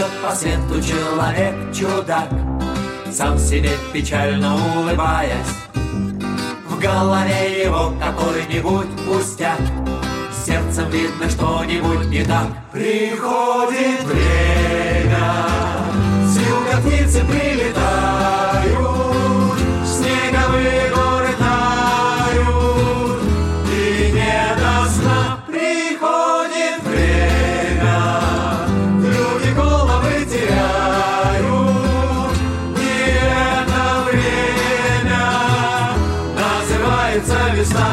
Идет по свету человек-чудак, сам себе печально улыбаясь. В голове его какой-нибудь пустяк, сердцем видно что-нибудь не так. Приходит время, с юга птицы прилетают, снеговые горы тают, и не до сна. Приходит время, люди головы теряют, и это время называется весна.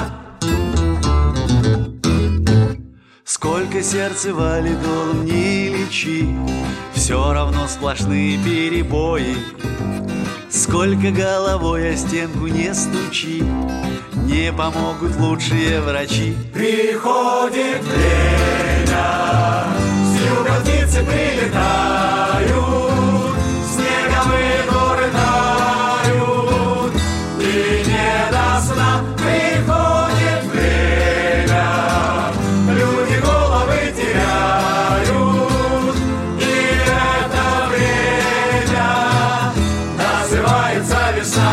Сколько сердце валидолом не лечи, все равно сплошные перебои. Сколько головой о стенку не стучи, не помогут лучшие врачи. Приходит время, с юга птицы прилетают, снеговые горы тают, и не до сна. Приходит время, люди головы теряют, и это время называется весна.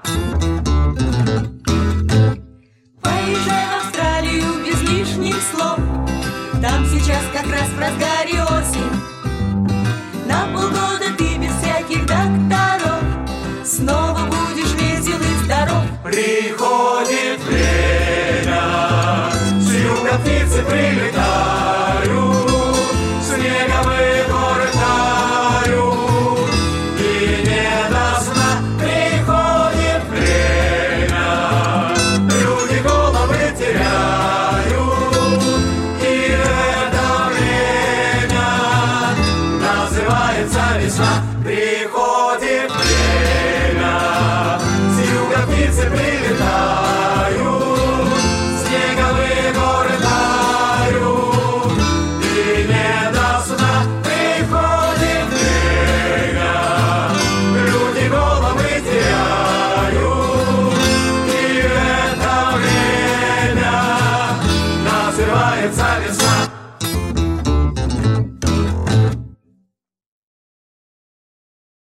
Поезжай в Австралию без лишних слов, там сейчас как раз в разгаре осень. На полгода ты без всяких докторов снова будешь весел и здоров. Приходит время, с юга птицы прилетают, снеговые горы тают, и не до сна. Приходит время, люди головы теряют, и это время называется весна. Приходит время, с юга птицы прилетают, снеговые горы тают, и не до сна. Приходит время, люди головы теряют, и это время называется весна.